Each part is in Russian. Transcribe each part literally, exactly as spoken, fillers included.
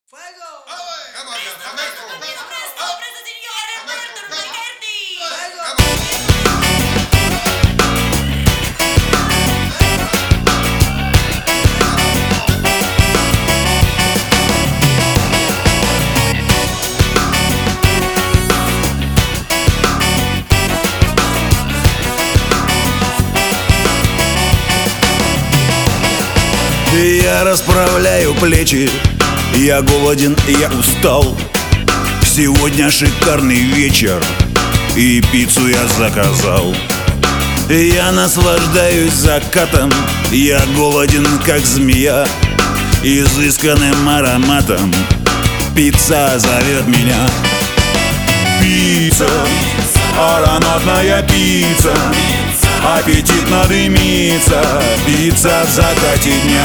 ¡Fuego! Я расправляю плечи, я голоден, я устал. Сегодня шикарный вечер, и пиццу я заказал. Я наслаждаюсь закатом, я голоден, как змея. Изысканным ароматом пицца зовет меня. Пицца, ароматная пицца, аппетитно дымится пицца в закате дня.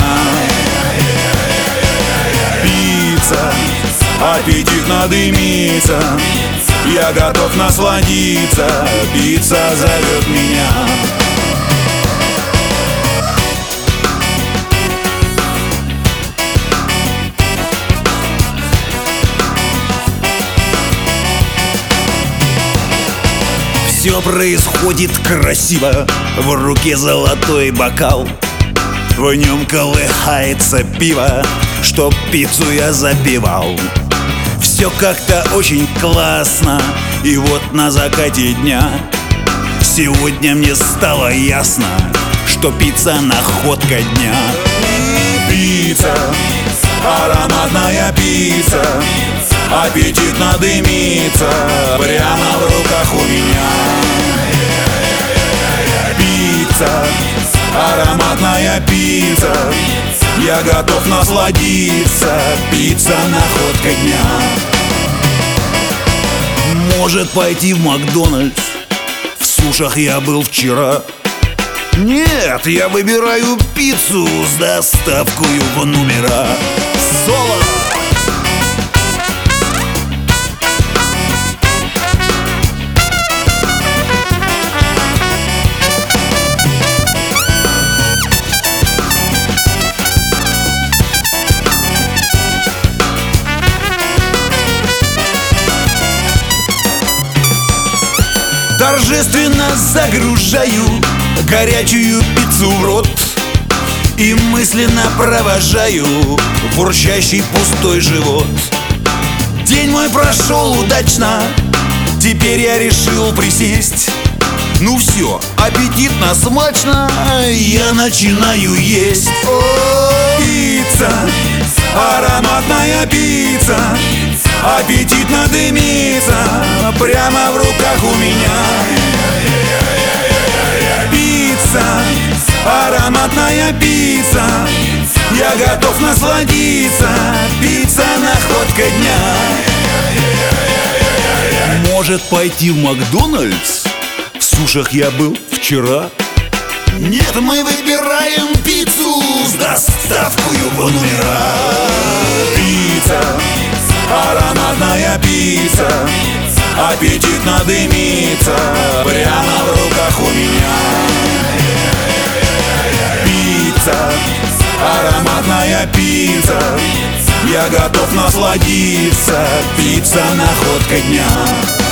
Пицца, аппетитно дымится, я готов насладиться, пицца зовет меня. Все происходит красиво, в руке золотой бокал, в нем колыхается пиво, чтоб пиццу я запивал. Все как-то очень классно, и вот на закате дня сегодня мне стало ясно, что пицца находка дня. Пицца, ароматная пицца, аппетитно дымится прямо в руках у меня. Пицца, ароматная пицца, я готов насладиться, пицца находка дня. Может пойти в Макдональдс, в сушах я был вчера. Нет, я выбираю пиццу с доставкой в номера. Соло! Торжественно загружаю горячую пиццу в рот и мысленно провожаю в урчащий пустой живот. День мой прошел удачно, теперь я решил присесть. Ну все, аппетитно, смачно, я начинаю есть. О, пицца, ароматная пицца, аппетитно дымится прямо в руках у меня. Пицца, ароматная пицца, я готов насладиться, пицца находка дня. Может пойти в Макдональдс? В сушах я был вчера. Нет, мы выбираем пиццу с доставкой в номера. Пицца, ароматная пицца, аппетитно дымится прямо в руках у меня. Пицца, ароматная пицца, я готов насладиться, пицца находка дня.